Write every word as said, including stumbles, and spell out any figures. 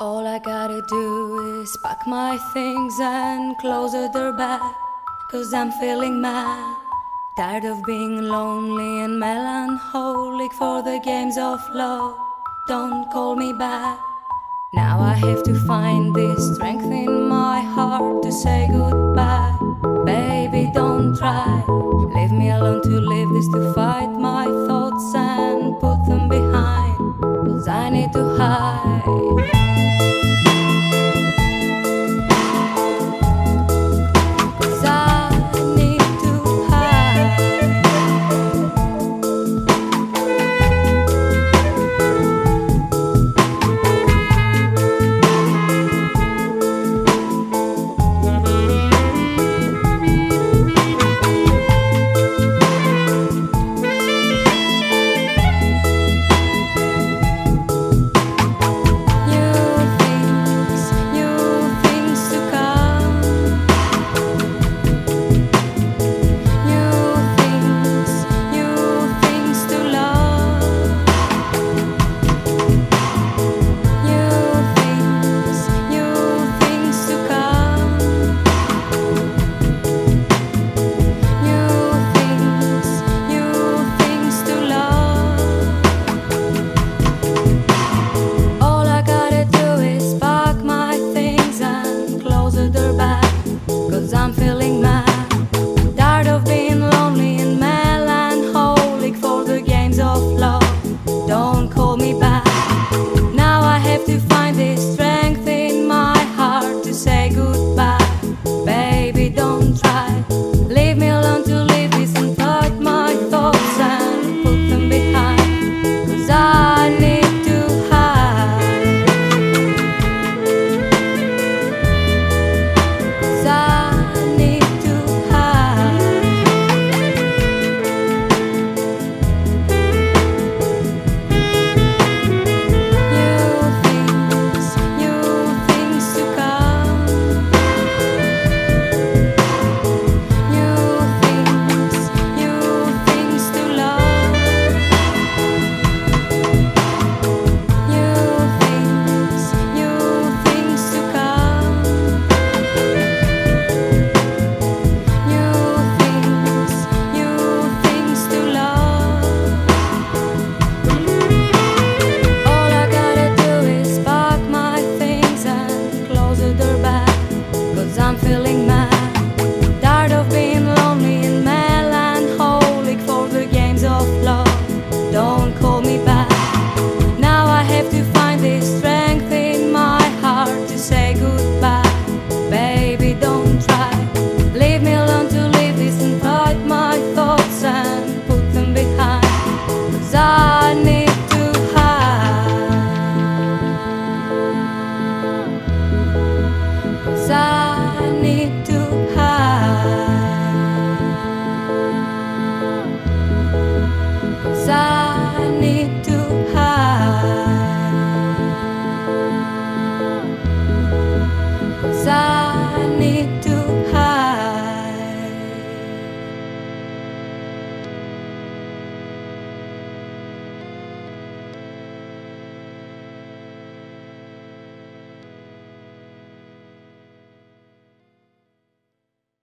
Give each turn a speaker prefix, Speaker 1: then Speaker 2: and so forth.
Speaker 1: All I gotta do is pack my things and close the door back, 'cause I'm feeling mad. Tired of being lonely and melancholic for the games of love. Don't call me back. Now I have to find this strength in my heart to say goodbye. Baby, don't try. Leave me alone to live this, to fight my